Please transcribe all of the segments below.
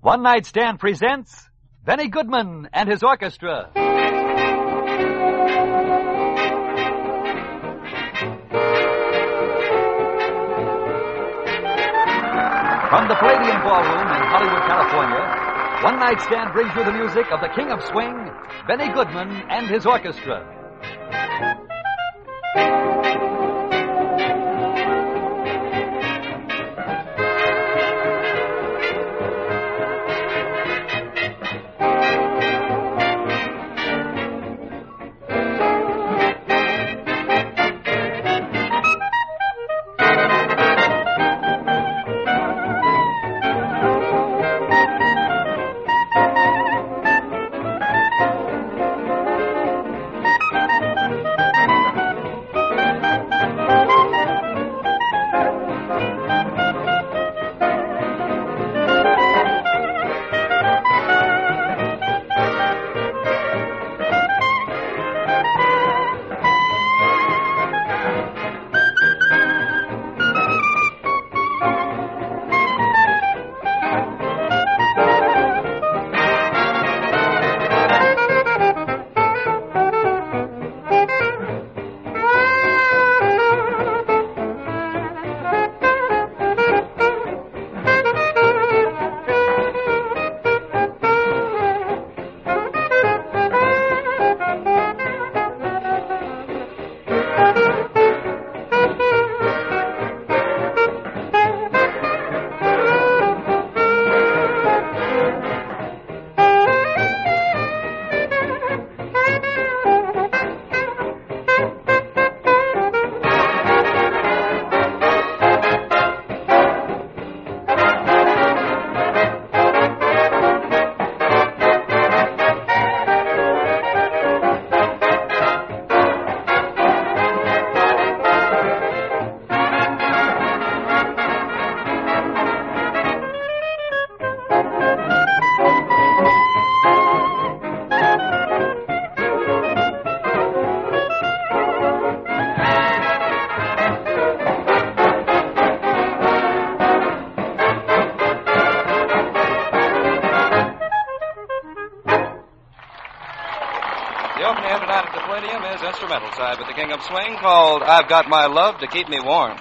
One Night Stand presents Benny Goodman and his orchestra. From the Palladium Ballroom in Hollywood, California, One Night Stand brings you the music of the King of Swing, Benny Goodman and his orchestra. The opening hit tonight at the Palladium is instrumental side with the King of Swing called I've Got My Love to Keep Me Warm.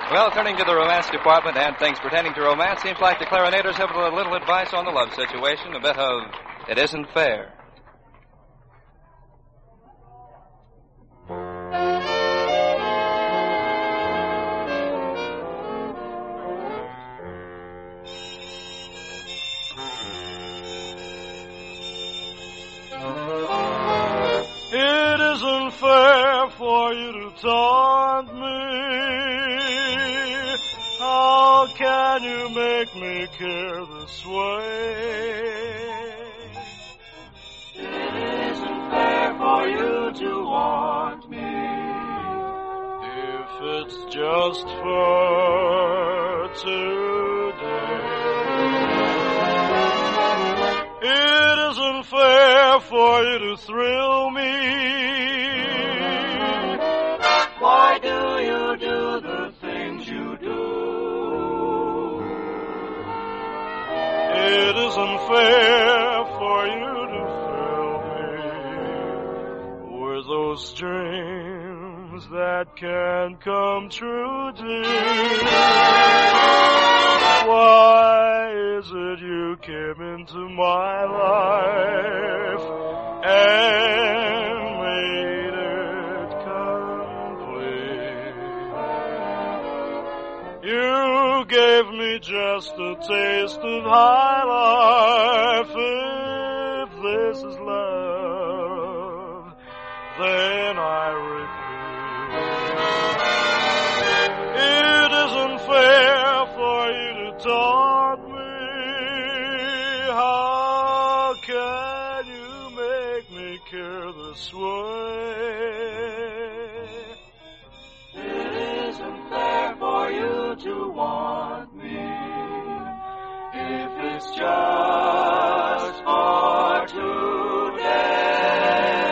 Well, turning to the romance department and things pertaining to romance, seems like the clarineters have a little advice on the love situation, a bit of It Isn't Fair. It isn't fair for you to taunt me. How can you make me care this way? It isn't fair for you to want me. If it's just for today. It isn't fair for you to thrill me. Why do you do the things you do? It isn't fair for you to fill me with those dreams that can come true, dear. Why is it you came into my life and made it complete? You gave me just a taste of high life. If this is love, then I repeat. It isn't fair for you to taunt me. How can you make me care this way? It isn't fair for you to want me. If it's just for today.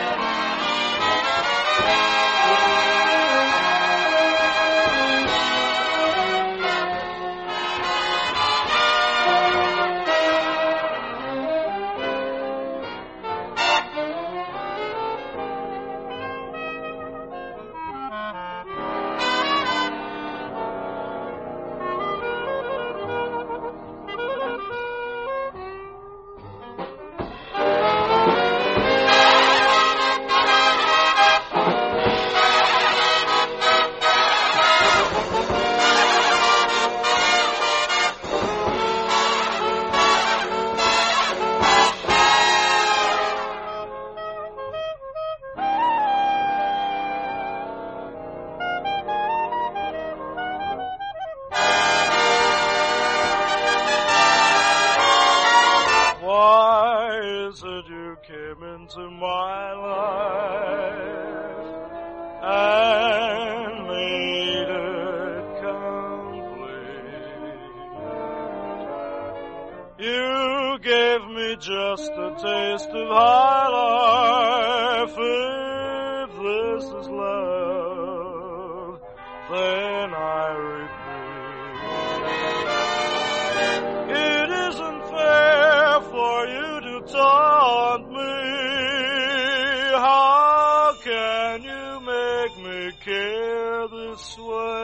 Into my life and made it complete. You gave me just a taste of high life. If this is love, then I repeat. It isn't fair for you to taunt me. How can you make me care this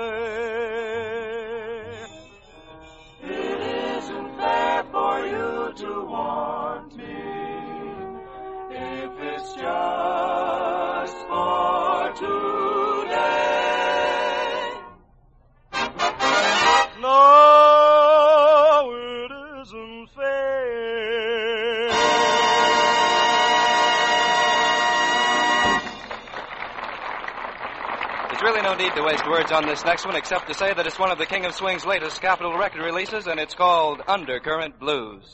way? It isn't fair for you to want me. If it's just for today. No, it isn't fair. There's really no need to waste words on this next one except to say that it's one of the King of Swing's latest Capitol record releases, and it's called Undercurrent Blues.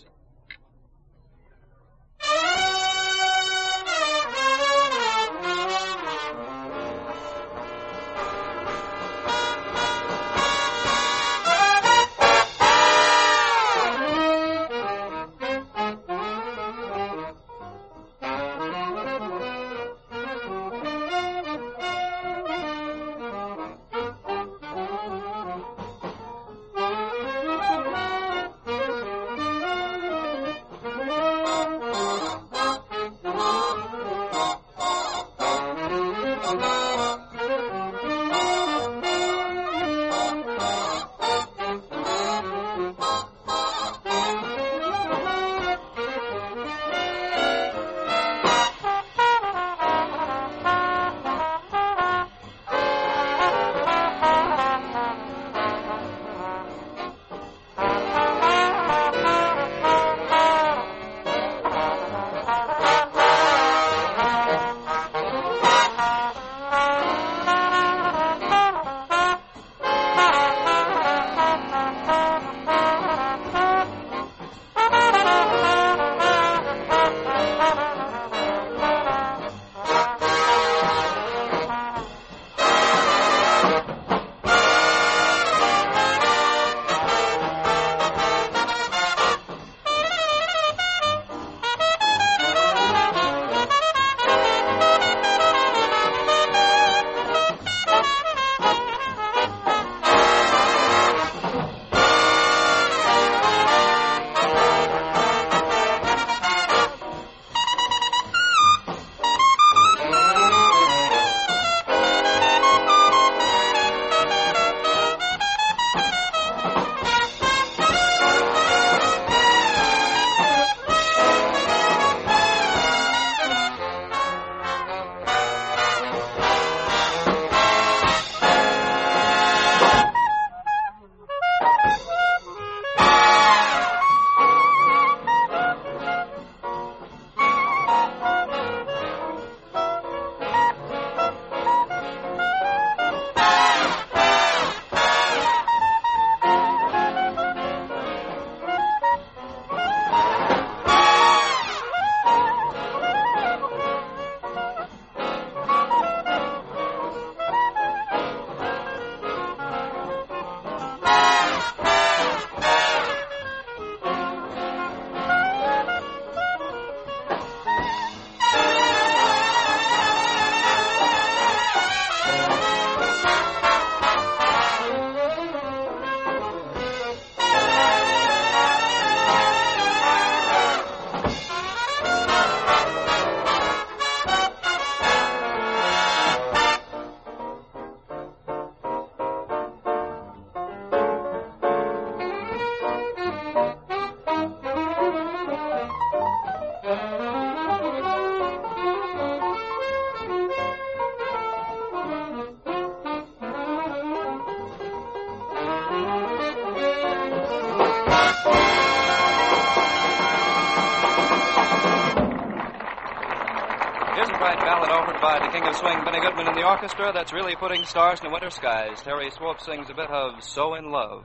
performed by the King of Swing, Benny Goodman, and the orchestra that's really putting stars in the winter skies. Terry Swope sings a bit of So in Love.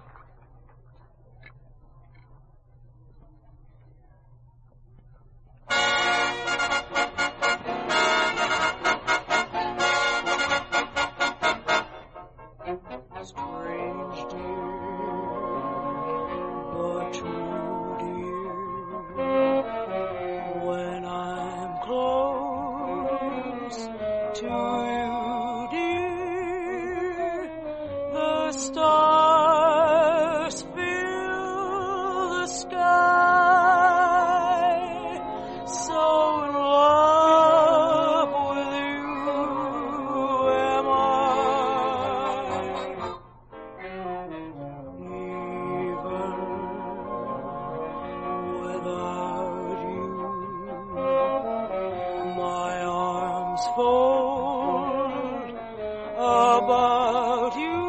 Strange dear, but true dear, when I'm close to you, dear, the stars fill the sky, so in love with you am I. Fold about you,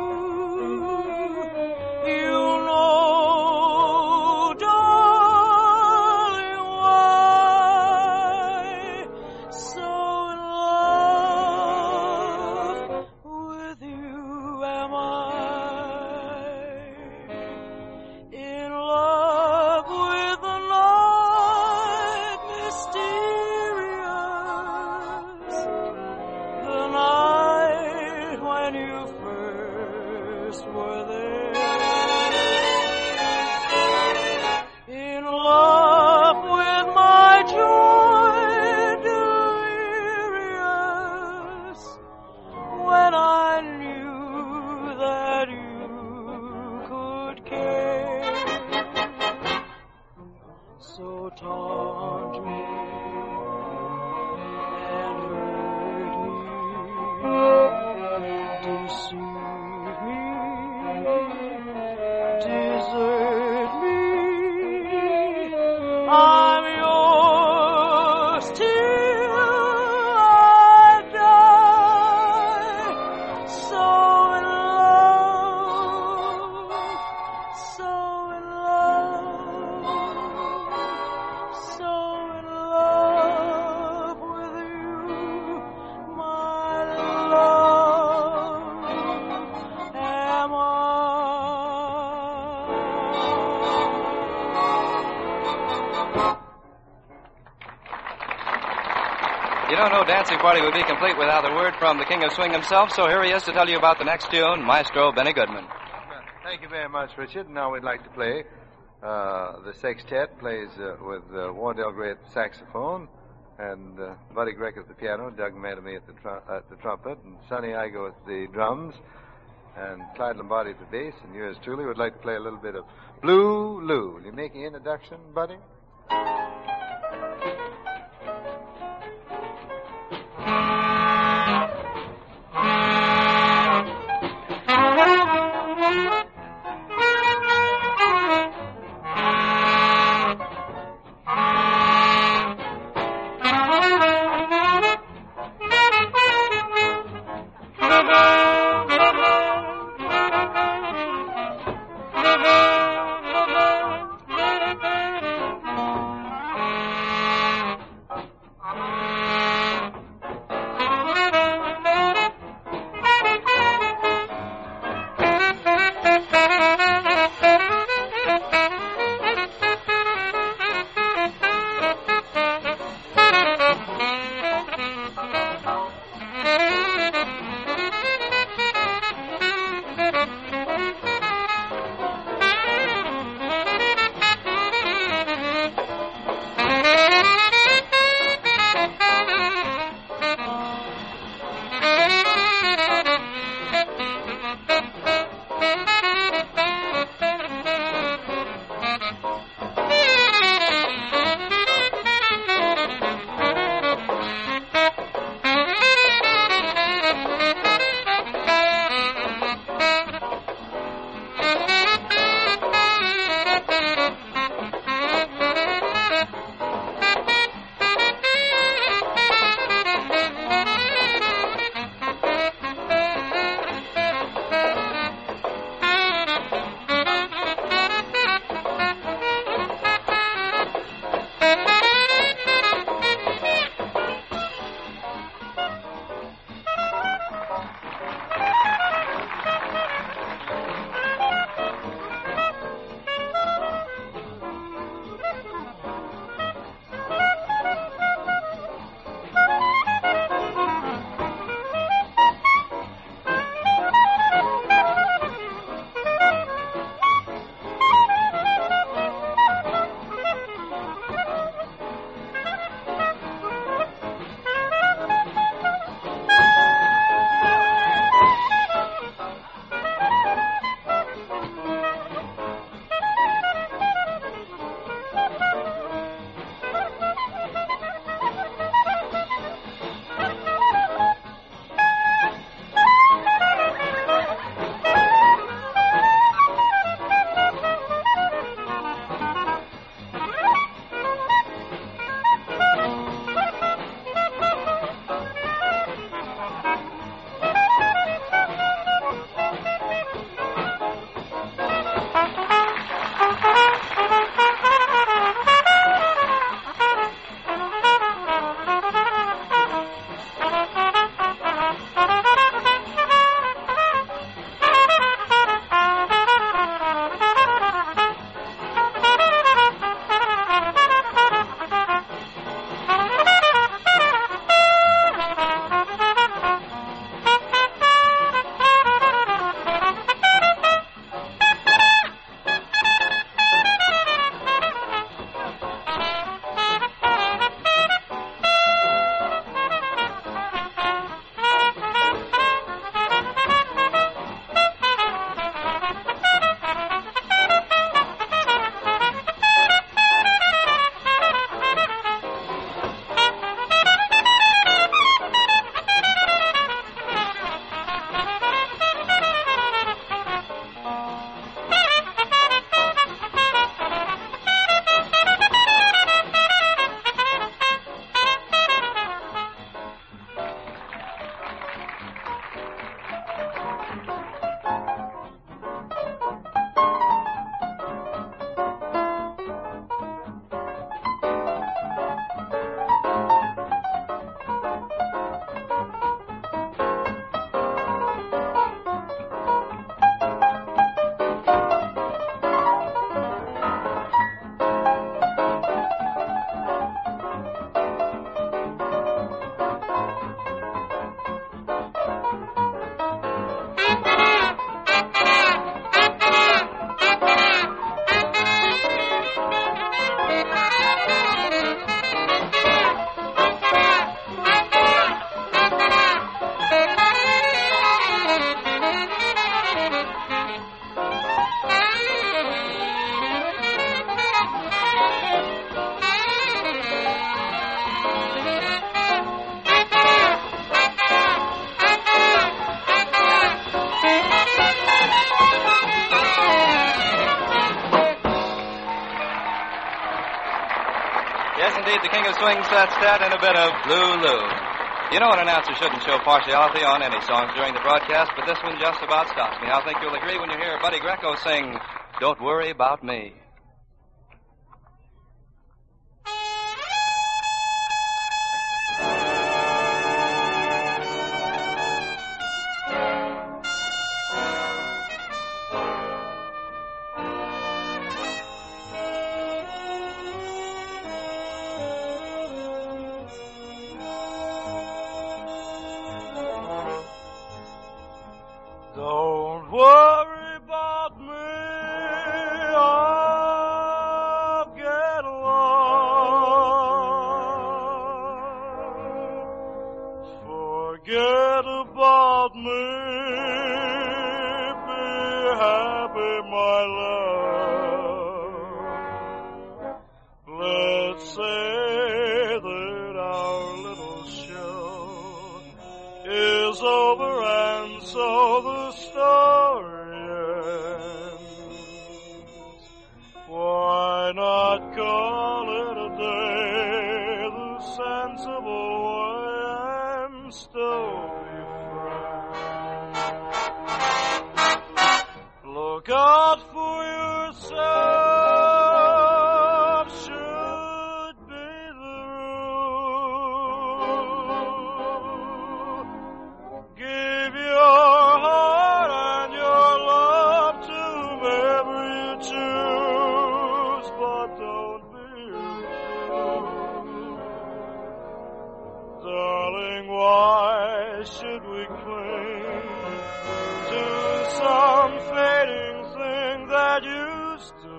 you know, darling, why so in love with you am I, in love with the night mysterious, the night when you first were there, in love with my joy delirious, when I knew that you could care, so taunt me and hurt me, deceive me, desert me, I'm yours till I die, so in love, so in love, so in love with you, my love am I. You don't know Dancing Party would be complete without a word from the King of Swing himself, so here he is to tell you about the next tune, Maestro Benny Goodman. Thank you very much, Richard. Now we'd like to play the sextet plays with Wardell Gray at the saxophone, and Buddy Greck at the piano, Doug Madamy at the trumpet, and Sonny Igo at the drums, and Clyde Lombardi at the bass, and yours truly would like to play a little bit of Blue Lou. Will you make an introduction, Buddy? King of Swing Sextet and a bit of Lulu. You know, an announcer shouldn't show partiality on any songs during the broadcast, but this one just about stops me. I think you'll agree when you hear Buddy Greco sing, Don't Worry About Me. Don't worry about me, I'll get along. Forget about me, be happy, my love. Let's say that our little show is over and so the story ends. Why not call it a day the sensible way and still be friends? Look out for yourself, should be the rule. Give your heart and your love to whomever you choose, but don't be a fool. Darling, why should we cling to some fading thing that used to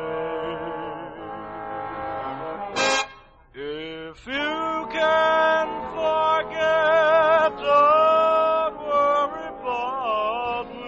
be? If you can forget, don't worry about me.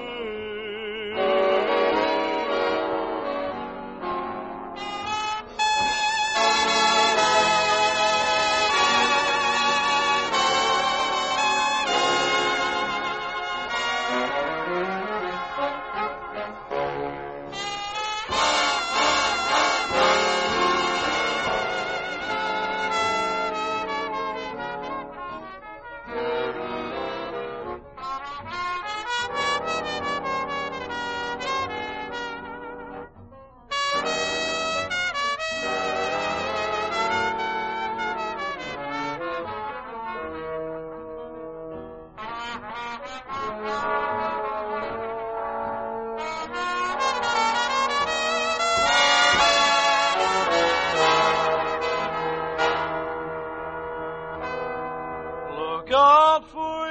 Look out for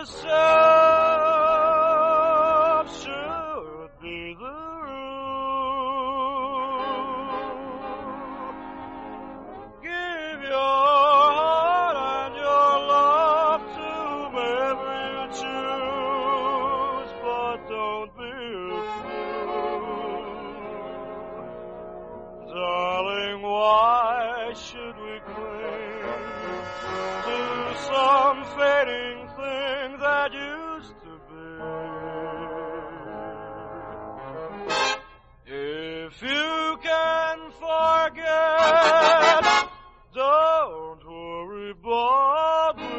yourself, should be the rule. Give your heart and your love to whomever you choose, but don't be a fool. Darling, why should we cling to some fading thing that used to be? If you can forget, don't worry about me.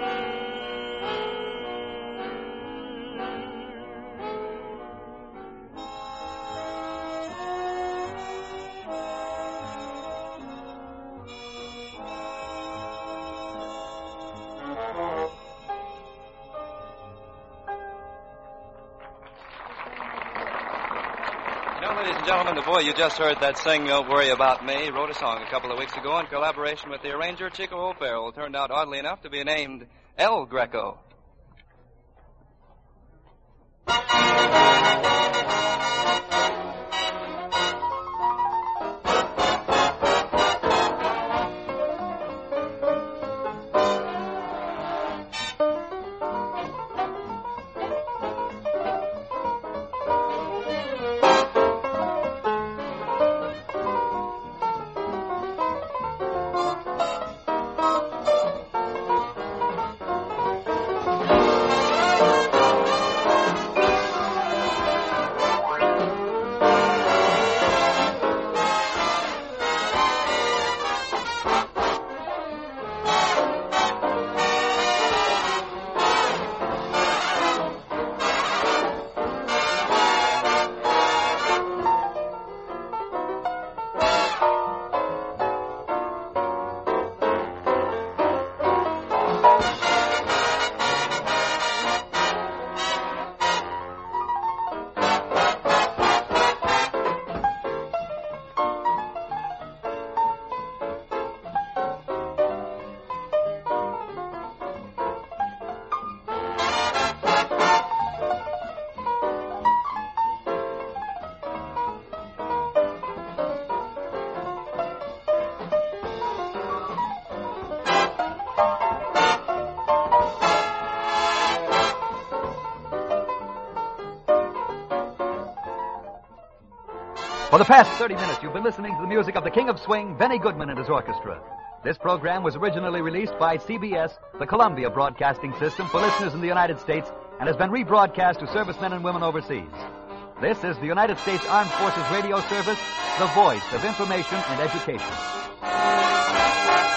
Ladies and gentlemen, the boy you just heard that sing Don't Worry About Me wrote a song a couple of weeks ago in collaboration with the arranger Chico O'Farrell. It turned out, oddly enough, to be named El Greco. For the past 30 minutes, you've been listening to the music of the King of Swing, Benny Goodman and his orchestra. This program was originally released by CBS, the Columbia Broadcasting System, for listeners in the United States, and has been rebroadcast to servicemen and women overseas. This is the United States Armed Forces Radio Service, the voice of information and education.